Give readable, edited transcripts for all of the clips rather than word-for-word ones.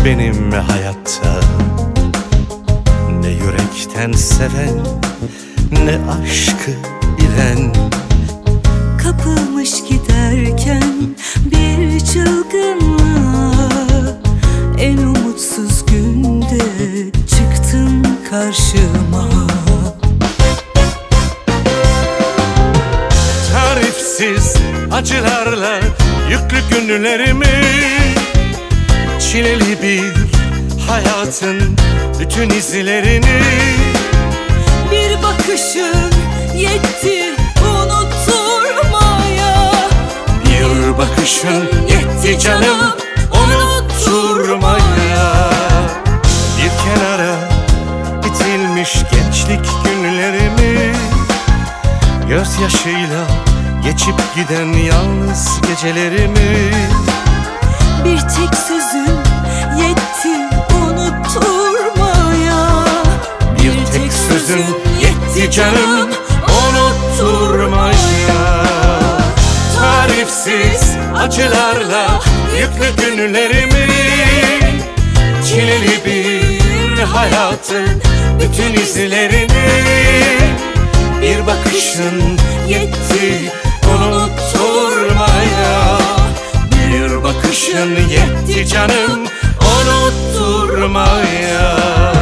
benim hayatta. Ne yürekten seven, ne aşkı bilen. Kapılmış giderken bir çılgınlığa, en umutsuz günde çıktın karşıma. Tarifsiz acılarla yüklü günlerimi, çileli bir hayatın bütün izlerini. Bir bakışın yetti unutturmaya. Bir bakışın yetti canım unutturmaya. Bir kenara itilmiş gençlik günlerimi, gözyaşıyla geçip giden yalnız gecelerimi. Bir tek sözün yetti unutturmaya. Bir tek sözün yetti canım unutturmaya. Tarifsiz acılarla yüklü günlerimi, çileli bir hayatın bütün izlerini. Bir bakışın yetti unutturmaya. Bir bakışın yetti canım unutturmaya.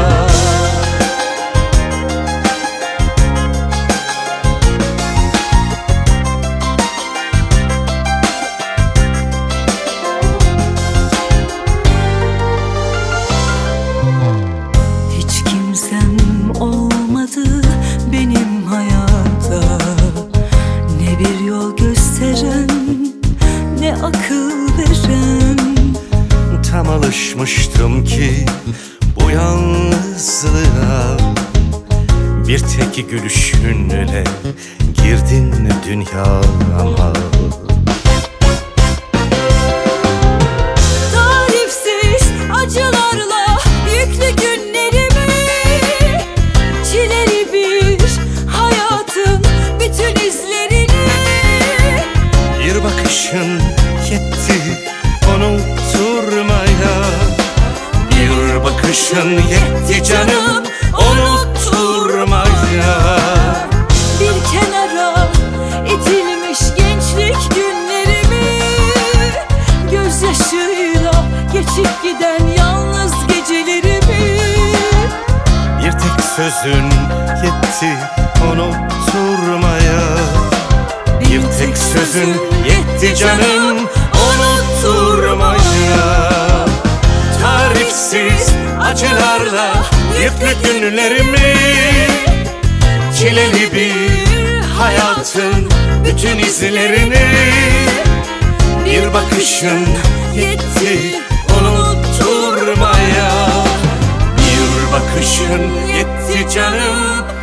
Hiç kimsem olmadı benim hayatta, ne bir yol gösteren, ne akıl veren. Tam alışmıştım ki bu yalnızlığa, bir tek gülüşünle girdin dünyama. Tarifsiz acılarla yüklü günlerimi, çileli bir hayatın bütün izlerini. Bir bakışın yetti unutturmaya. Bir bakışın yetti canım unutturmaya. Bir kenara itilmiş gençlik günlerimi, gözyaşıyla geçip giden yalnız gecelerimi. Bir tek sözün yetti unutturmaya. Bir tek sözün yetti canım unutturmaya. Tarifsiz acılarla yüklü günlerimi, çileli bir hayatın bütün izlerini. Bir bakışın yetti unutturmaya. Bir bakışın yetti canım